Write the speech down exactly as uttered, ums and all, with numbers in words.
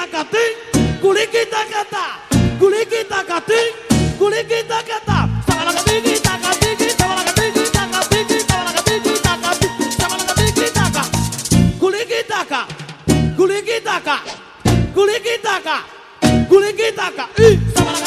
tacatim, culiqui tacatá, culiqui tacatim, culiqui tacatá. Sabalacatiqui tacatiqui, sabalacatiqui tacatiqui, sabalacatiqui tacatiqui, sabalacatiqui taca, culiqui taca, culiqui taca, culiqui taca, culiqui taca.